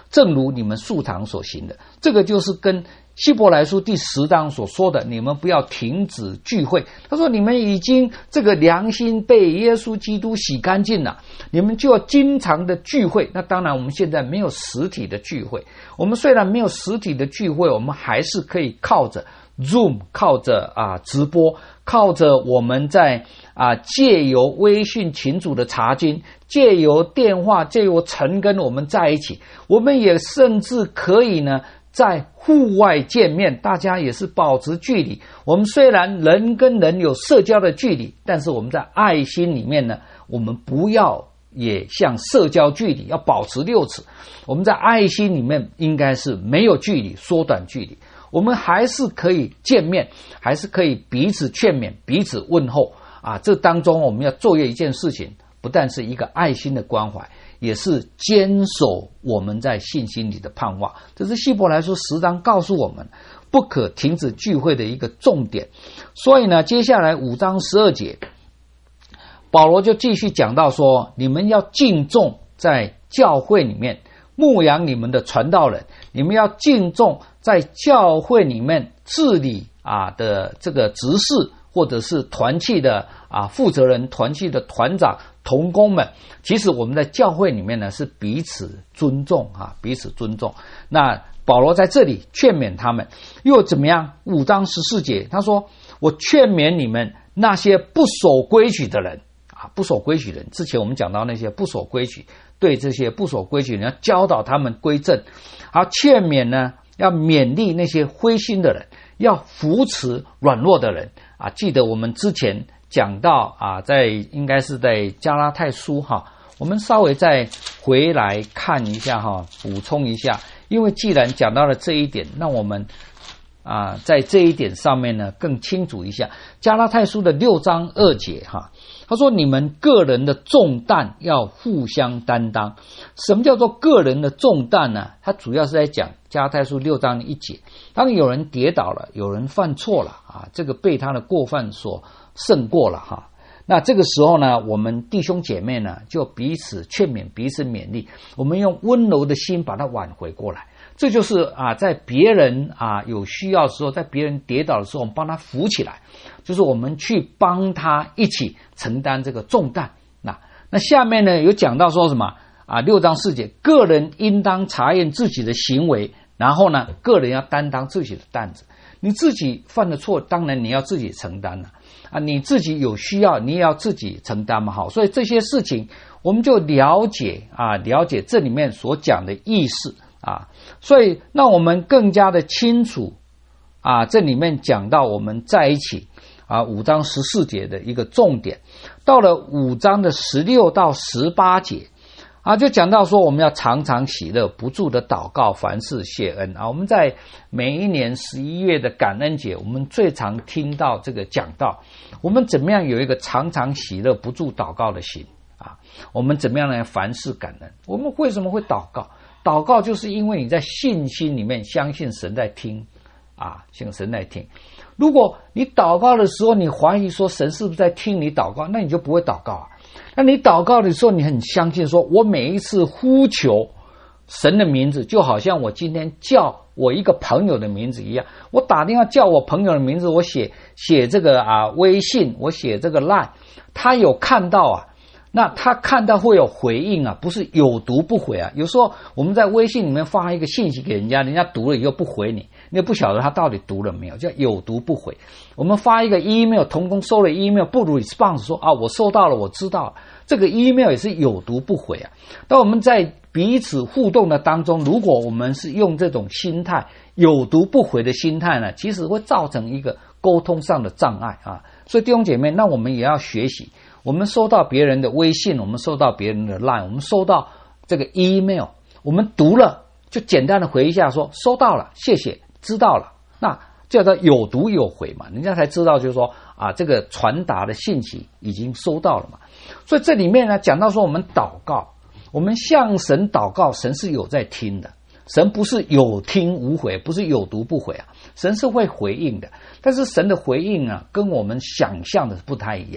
正如你们素常所行的。这个就是跟希伯来书第10章所说的，你们不要停止聚会。他说你们已经这个良心被耶稣基督洗干净了，你们就要经常的聚会。那当然我们现在没有实体的聚会，我们虽然没有实体的聚会，我们还是可以靠着 Zoom， 靠着直播，靠着我们在借由微信群组的查经，借由电话，借由晨跟我们在一起。我们也甚至可以呢在户外见面，大家也是保持距离。我们虽然人跟人有社交的距离，但是我们在爱心里面呢，我们不要也像社交距离，要保持6尺。我们在爱心里面应该是没有距离，缩短距离。我们还是可以见面，还是可以彼此劝勉，彼此问候这当中我们要做一件事情，不但是一个爱心的关怀，也是坚守我们在信心里的盼望。这是希伯来书10章告诉我们不可停止聚会的一个重点。所以呢，接下来5章12节，保罗就继续讲到说，你们要敬重在教会里面牧养你们的传道人，你们要敬重在教会里面治理的这个执事，或者是团契的负责人、团契的团长、同工们。其实我们在教会里面呢是彼此尊重彼此尊重。那保罗在这里劝勉他们，又怎么样？5章14节他说，我劝勉你们那些不守规矩的人不守规矩的人，之前我们讲到那些不守规矩，对这些不守规矩的人要教导他们归正。劝勉呢，要勉励那些灰心的人，要扶持软弱的人记得我们之前讲到在应该是在加拉太书我们稍微再回来看一下补充一下，因为既然讲到了这一点，那我们在这一点上面呢更清楚一下。加拉太书的6章2节他说你们个人的重担要互相担当。什么叫做个人的重担呢？他主要是在讲加拉太书6章1节，当有人跌倒了，有人犯错了这个被他的过犯所胜过了那这个时候呢，我们弟兄姐妹呢就彼此劝勉，彼此勉励，我们用温柔的心把它挽回过来。这就是在别人有需要的时候，在别人跌倒的时候，我们帮他扶起来，就是我们去帮他一起承担这个重担。那下面呢有讲到说什么6章4节，个人应当查验自己的行为，然后呢个人要担当自己的担子。你自己犯的错，当然你要自己承担了你自己有需要，你也要自己承担嘛。好，所以这些事情我们就了解这里面所讲的意思所以让我们更加的清楚这里面讲到我们在一起5章14节的一个重点。到了5章的16到18节就讲到说，我们要常常喜乐，不住的祷告，凡事谢恩我们在每一年11月的感恩节，我们最常听到这个讲道，我们怎么样有一个常常喜乐不住祷告的心我们怎么样来凡事感恩。我们为什么会祷告？祷告就是因为你在信心里面相信神在听信神在听。如果你祷告的时候你怀疑说神是不是在听你祷告，那你就不会祷告那你祷告的时候你很相信说，我每一次呼求神的名字，就好像我今天叫我一个朋友的名字一样，我打电话叫我朋友的名字，我写这个微信，我写这个 LINE， 他有看到那他看到会有回应不是有读不回有时候我们在微信里面发一个信息给人家，人家读了以后不回你，你也不晓得他到底读了没有，叫有读不回。我们发一个 email， 同工收了 email 不如 response 说我收到了，我知道了，这个 email 也是有读不回当我们在彼此互动的当中，如果我们是用这种心态，有读不回的心态呢，其实会造成一个沟通上的障碍所以弟兄姐妹，那我们也要学习，我们收到别人的微信，我们收到别人的 LINE， 我们收到这个 email， 我们读了就简单的回一下说收到了，谢谢，知道了，那叫做有读有回嘛，人家才知道就是说这个传达的信息已经收到了嘛。所以这里面呢讲到说，我们祷告，我们向神祷告，神是有在听的，神不是有听无回，不是有读不回神是会回应的。但是神的回应跟我们想象的不太一样。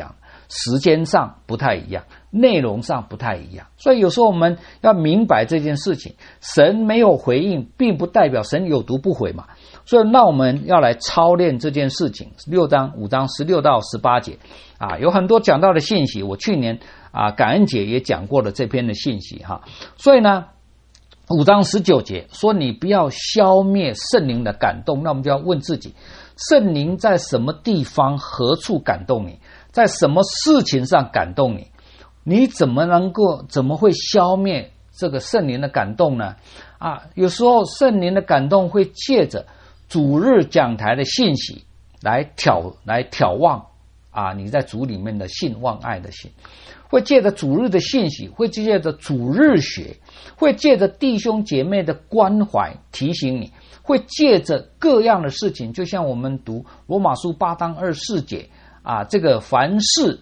时间上不太一样，内容上不太一样。所以有时候我们要明白这件事情，神没有回应并不代表神有读不回嘛。所以那我们要来操练这件事情。5章16到18节啊，有很多讲到的信息，我去年感恩节也讲过了这篇的信息哈。所以呢5章19节说你不要消灭圣灵的感动，那我们就要问自己，圣灵在什么地方何处感动你，在什么事情上感动你，你怎么会消灭这个圣灵的感动呢？有时候圣灵的感动会借着主日讲台的信息来挑旺你在主里面的信望爱的心，会借着主日的信息，会借着主日学，会借着弟兄姐妹的关怀提醒你，会借着各样的事情，就像我们读罗马书8章24节这个凡事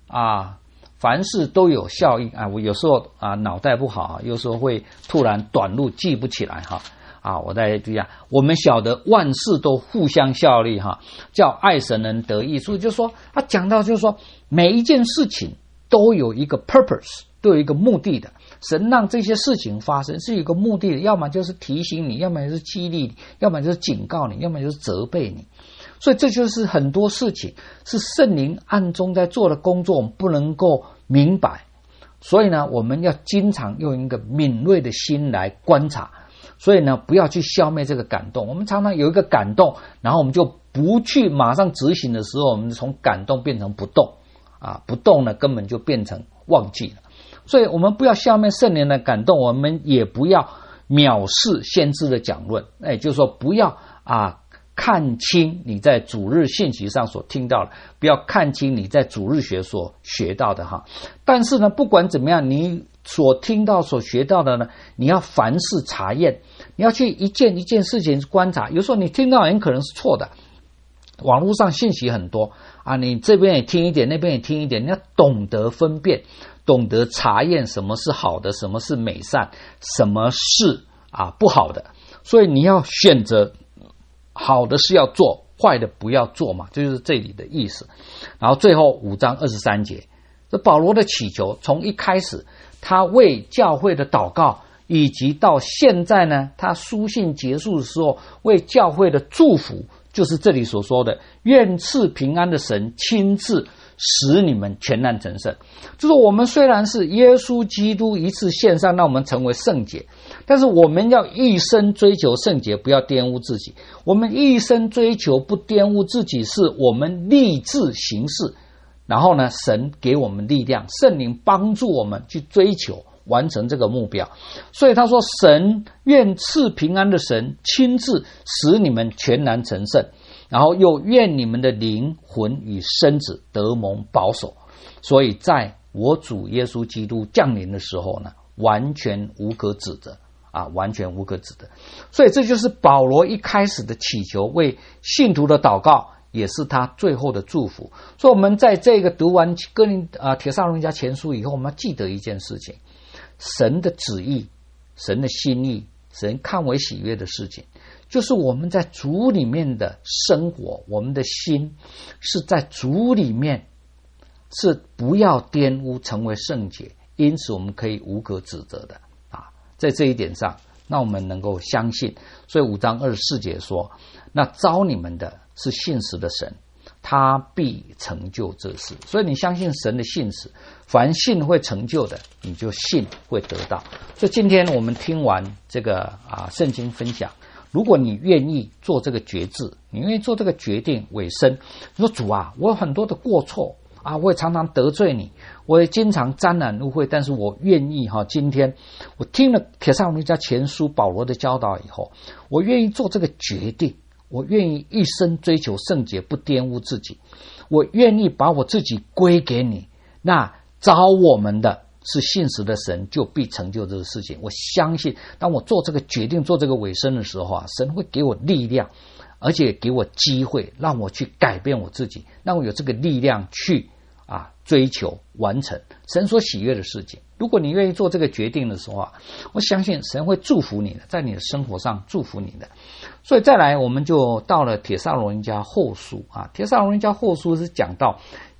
都有效应我有时候脑袋不好有时候会突然短路记不起来我再注意我们晓得万事都互相效力叫爱神人得益处，就是说他讲到就是说每一件事情都有一个 purpose， 都有一个目的的。神让这些事情发生是有一个目的的，要么就是提醒你，要么就是激励你，要么就是警告你，要么就是责备你。所以这就是很多事情是圣灵暗中在做的工作，我们不能够明白。所以呢，我们要经常用一个敏锐的心来观察。所以呢，不要去消灭这个感动。我们常常有一个感动，然后我们就不去马上执行的时候，我们从感动变成不动不动呢根本就变成忘记了。所以我们不要消灭圣灵的感动，我们也不要藐视先知的讲论，就是说不要看清你在主日信息上所听到的，不要看清你在主日学所学到的但是呢，不管怎么样，你所听到所学到的呢，你要凡事查验，你要去一件一件事情观察。有时候你听到很可能是错的，网络上信息很多你这边也听一点，那边也听一点，你要懂得分辨，懂得查验什么是好的，什么是美善，什么是不好的。所以你要选择好的是要做，坏的不要做嘛，这就是这里的意思。然后最后5章23节，这保罗的祈求从一开始他为教会的祷告，以及到现在呢他书信结束的时候为教会的祝福，就是这里所说的愿赐平安的神亲自使你们全然成圣。就是我们虽然是耶稣基督一次献上让我们成为圣洁，但是我们要一生追求圣洁，不要玷污自己。我们一生追求不玷污自己，是我们立志行事，然后呢神给我们力量，圣灵帮助我们去追求完成这个目标。所以他说神愿赐平安的神亲自使你们全然成圣，然后又愿你们的灵魂与身子得蒙保守。所以在我主耶稣基督降临的时候呢，完全无可指责完全无可指责。所以这就是保罗一开始的祈求，为信徒的祷告，也是他最后的祝福。所以我们在这个读完帖撒罗尼迦前书以后，我们要记得一件事情，神的旨意，神的心意，神看为喜悦的事情，就是我们在主里面的生活，我们的心是在主里面，是不要玷污成为圣洁，因此我们可以无可指责的在这一点上，那我们能够相信。所以5章24节说，那召你们的是信实的神，他必成就这事。所以你相信神的信实，凡信会成就的，你就信会得到。所以今天我们听完这个圣经分享，如果你愿意做这个决志，你愿意做这个决定委身，你说主我有很多的过错我也常常得罪你，我也经常沾染污秽，但是我愿意今天我听了帖撒罗尼迦前书保罗的教导以后，我愿意做这个决定，我愿意一生追求圣洁，不玷污自己，我愿意把我自己归给你。那召我们的是信实的神，就必成就这个事情。我相信当我做这个决定，做这个委身的时候神会给我力量，而且给我机会，让我去改变我自己，让我有这个力量去追求完成神所喜悦的事情。如果你愿意做这个决定的时候我相信神会祝福你的，在你的生活上祝福你的。所以再来我们就到了帖撒罗尼迦后书帖撒罗尼迦后书是讲到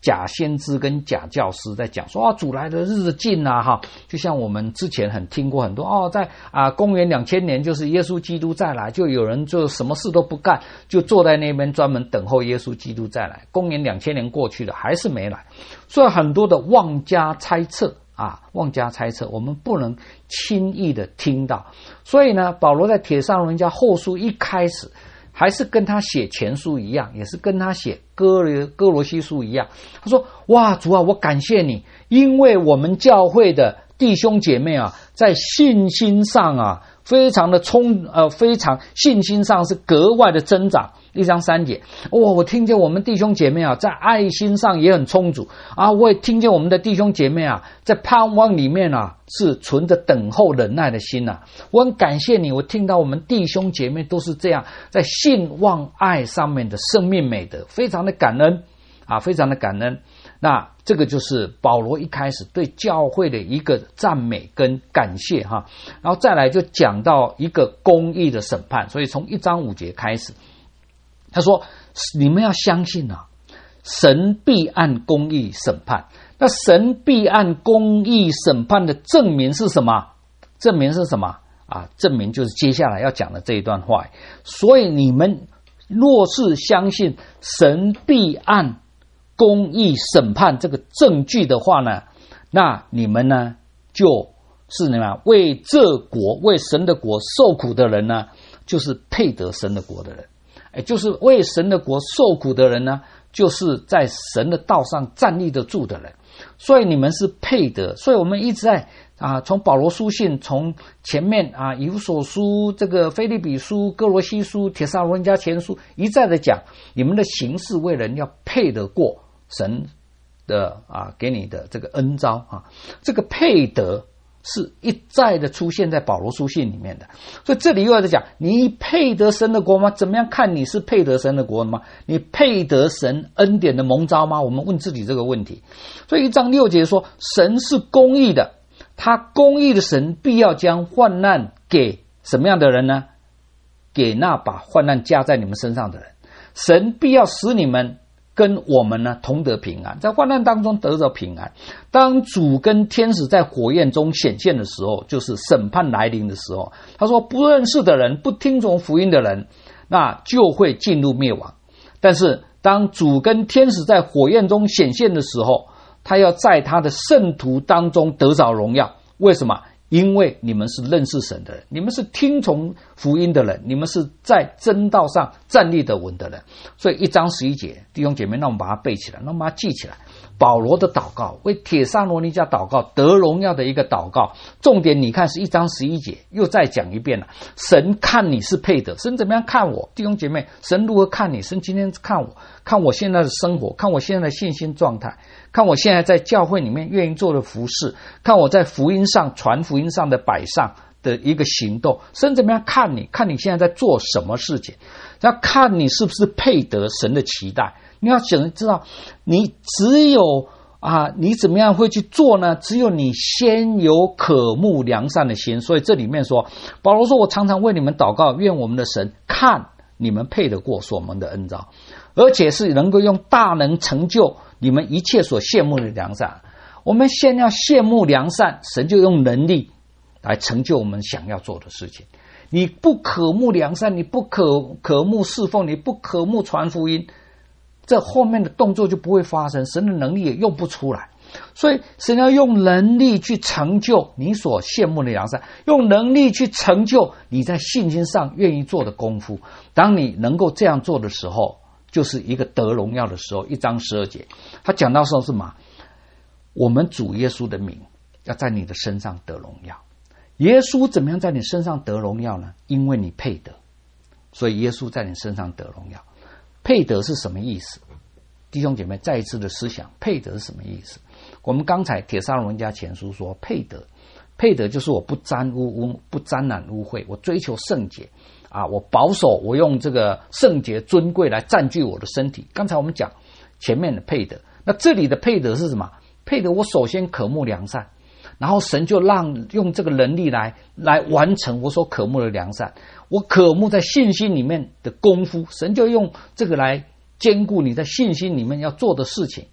假先知跟假教师在讲说主来的日子近啊哈，就像我们之前很听过很多在公元2000年就是耶稣基督再来，就有人就什么事都不干，就坐在那边专门等候耶稣基督再来。公元2000年过去了还是没来，所以很多的妄加猜测妄加猜测，我们不能轻易的听到。所以呢，保罗在帖撒罗尼迦后书一开始还是跟他写前书一样，也是跟他写哥罗西书一样。他说：哇，主啊，我感谢你，因为我们教会的弟兄姐妹在信心上非常的非常信心上是格外的增长。1章3节，我听见我们弟兄姐妹在爱心上也很充足我也听见我们的弟兄姐妹在盼望里面是存着等候忍耐的心我很感谢你，我听到我们弟兄姐妹都是这样，在信望爱上面的生命美德，非常的感恩非常的感恩。那这个就是保罗一开始对教会的一个赞美跟感谢然后再来就讲到一个公义的审判。所以从1章5节开始，他说你们要相信神必按公义审判。那神必按公义审判的证明是什么？证明是什么证明就是接下来要讲的这一段话。所以你们若是相信神必按公义审判这个证据的话呢，那你们呢就是为这国为神的国受苦的人呢，就是配得神的国的人。就是为神的国受苦的人呢，就是在神的道上站立得住的人。所以你们是配得。所以我们一直在从保罗书信，从前面以弗所书、这个腓立比书、哥罗西书、帖撒罗尼迦前书一再的讲，你们的行事为人要配得过神的给你的这个恩召这个配得是一再的出现在保罗书信里面的。所以这里又要在讲，你配得神的国吗？怎么样看你是配得神的国吗？你配得神恩典的蒙召吗？我们问自己这个问题。所以1章6节说，神是公义的，他公义的神必要将患难给什么样的人呢？给那把患难加在你们身上的人。神必要使你们跟我们呢同得平安，在患难当中得着平安。当主跟天使在火焰中显现的时候，就是审判来临的时候，他说不认识的人，不听从福音的人，那就会进入灭亡。但是当主跟天使在火焰中显现的时候，他要在他的圣徒当中得着荣耀。为什么？因为你们是认识神的人，你们是听从福音的人，你们是在真道上站立得稳的人。所以1章11节，弟兄姐妹，那我们把它背起来，那我们把它记起来。保罗的祷告，为帖撒罗尼迦祷告，得荣耀的一个祷告。重点你看是1章11节，又再讲一遍了。神看你是配得，神怎么样看我？弟兄姐妹，神如何看你？神今天看我，看我现在的生活，看我现在的信心状态，看我现在在教会里面愿意做的服事，看我在福音上传福音上的摆上的一个行动。神怎么样看你？看你现在在做什么事情，要看你是不是配得神的期待。你要想知道，你只有你怎么样会去做呢？只有你先有渴慕良善的心。所以这里面说，保罗说，我常常为你们祷告，愿我们的神看你们配得过所蒙的恩召，而且是能够用大能成就你们一切所羡慕的良善。我们先要羡慕良善，神就用能力来成就我们想要做的事情。你不渴慕良善，你不渴慕侍奉，你不渴慕传福音，这后面的动作就不会发生，神的能力也用不出来。所以神要用能力去成就你所羡慕的良善，用能力去成就你在信心上愿意做的功夫。当你能够这样做的时候，就是一个得荣耀的时候。1章12节他讲到说什么？我们主耶稣的名要在你的身上得荣耀。耶稣怎么样在你身上得荣耀呢？因为你配得，所以耶稣在你身上得荣耀。配得是什么意思？弟兄姐妹再一次的思想，配得是什么意思？我们刚才帖撒罗尼迦前书说，配得就是我不沾污不沾染污秽，我追求圣洁我保守，我用这个圣洁尊贵来占据我的身体。刚才我们讲前面的配得，那这里的配得是什么？配得我首先渴慕良善，然后神就用这个能力来完成我所渴慕的良善。我渴慕在信心里面的功夫，神就用这个来兼顾你在信心里面要做的事情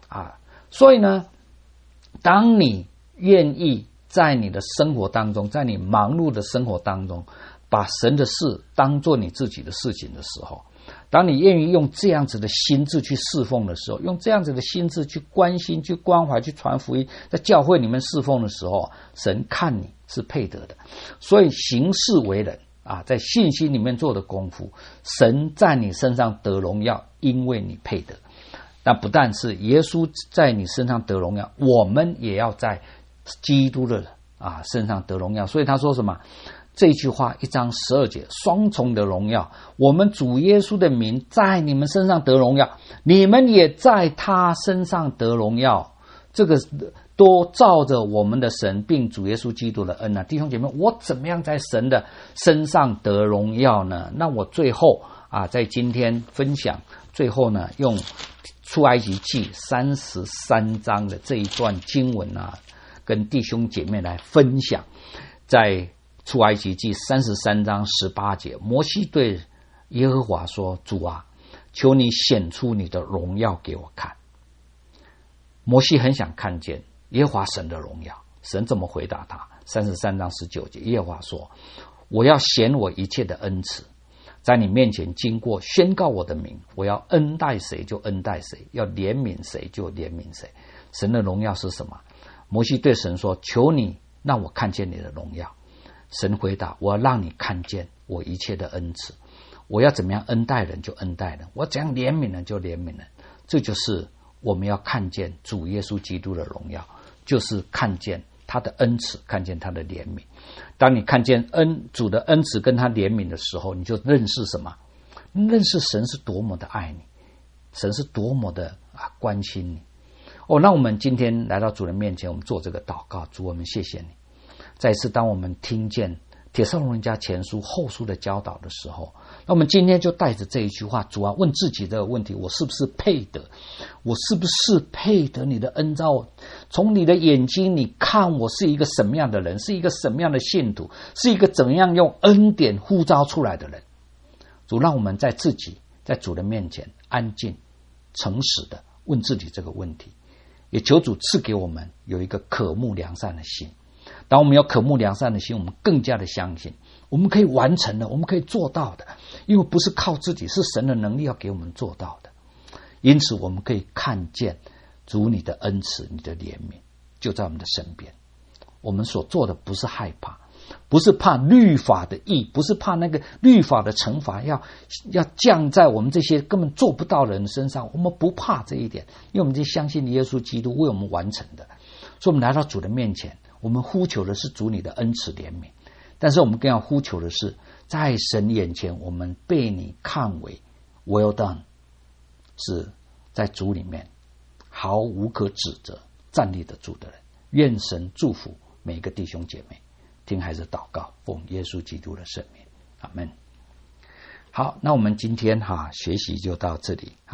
所以呢，当你愿意在你的生活当中，在你忙碌的生活当中，把神的事当作你自己的事情的时候，当你愿意用这样子的心志去侍奉的时候，用这样子的心志去关心、去关怀、去传福音，在教会里面侍奉的时候，神看你是配得的。所以行事为人在信心里面做的功夫，神在你身上得荣耀，因为你配得。那不但是耶稣在你身上得荣耀，我们也要在基督的身上得荣耀。所以他说什么？这句话1章12节，双重的荣耀，我们主耶稣的名在你们身上得荣耀，你们也在他身上得荣耀。这个都照着我们的神并主耶稣基督的恩弟兄姐妹，我怎么样在神的身上得荣耀呢？那我最后在今天分享最后呢，用出埃及记33章的这一段经文跟弟兄姐妹来分享。在出埃及记33章18节，摩西对耶和华说：主求你显出你的荣耀给我看。摩西很想看见耶和华神的荣耀，神怎么回答他？33章19节，耶和华说：我要显我一切的恩慈，在你面前经过，宣告我的名，我要恩待谁就恩待谁，要怜悯谁就怜悯谁。神的荣耀是什么？摩西对神说：求你让我看见你的荣耀。神回答：我要让你看见我一切的恩慈，我要怎么样恩待人就恩待人，我怎样怜悯人就怜悯人。这就是我们要看见主耶稣基督的荣耀，就是看见他的恩慈，看见他的怜悯。当你看见主的恩慈跟他怜悯的时候，你就认识什么？认识神是多么的爱你，神是多么的关心你。那我们今天来到主的面前，我们做这个祷告。主，我们谢谢你。再一次当我们听见帖撒罗尼迦前书后书的教导的时候，那我们今天就带着这一句话，主问自己这个问题：我是不是配得？我是不是配得你的恩召？从你的眼睛你看我是一个什么样的人，是一个什么样的信徒，是一个怎样用恩典呼召出来的人。主，让我们在主的面前安静诚实的问自己这个问题，也求主赐给我们有一个渴慕良善的心。当我们有渴慕良善的心，我们更加的相信我们可以完成的，我们可以做到的，因为不是靠自己，是神的能力要给我们做到的。因此我们可以看见主你的恩慈，你的怜悯就在我们的身边。我们所做的不是害怕，不是怕律法的义，不是怕那个律法的惩罚要降在我们这些根本做不到的人身上，我们不怕这一点，因为我们就相信耶稣基督为我们完成的。所以我们来到主的面前，我们呼求的是主你的恩慈怜悯，但是我们更要呼求的是在神眼前我们被你看为 well done， 是在主里面毫无可指责站立得住的人。愿神祝福每一个弟兄姐妹。听孩子祷告，奉耶稣基督的圣名，阿们。好，那我们今天学习就到这里。